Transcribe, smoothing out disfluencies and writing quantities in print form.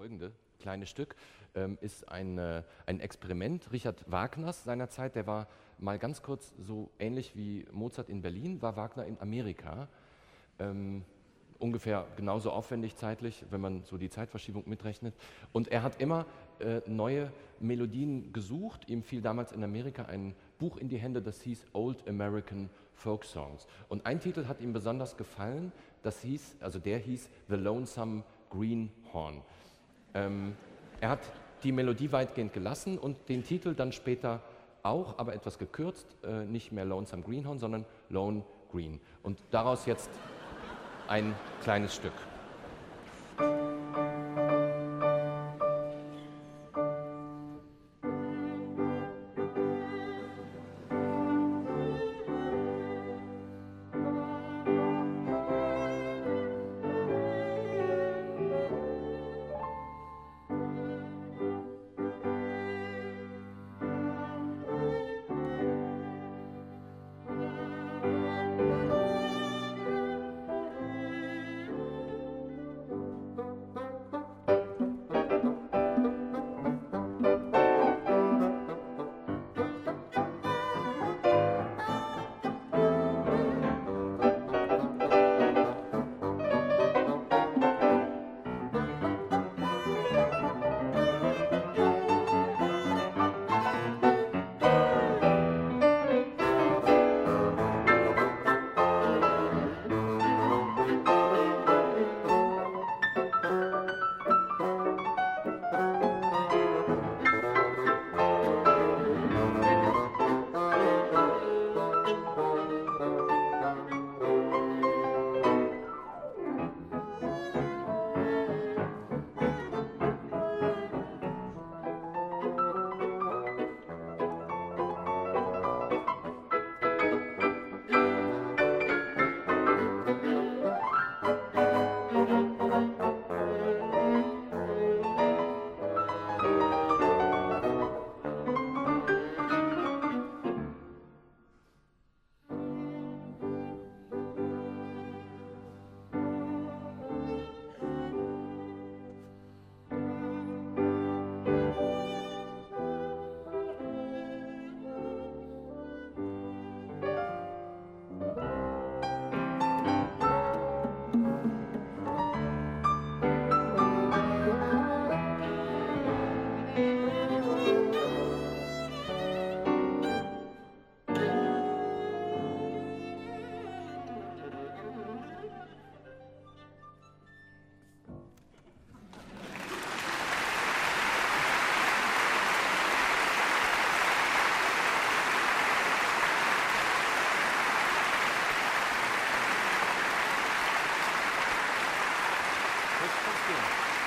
folgende kleine Stück ist ein Experiment Richard Wagners seinerzeit. Der war mal ganz kurz so ähnlich wie Mozart in Berlin, war Wagner in Amerika. Ungefähr genauso aufwendig zeitlich, wenn man so die Zeitverschiebung mitrechnet. Und er hat immer neue Melodien gesucht. Ihm fiel damals in Amerika ein Buch in die Hände, das hieß Old American Folk Songs. Und ein Titel hat ihm besonders gefallen, der hieß The Lonesome Greenhorn. Er hat die Melodie weitgehend gelassen und den Titel dann später auch, aber etwas gekürzt, nicht mehr Lonesome Greenhorn, sondern Lone Green. Und daraus jetzt ein kleines Stück. Thank you.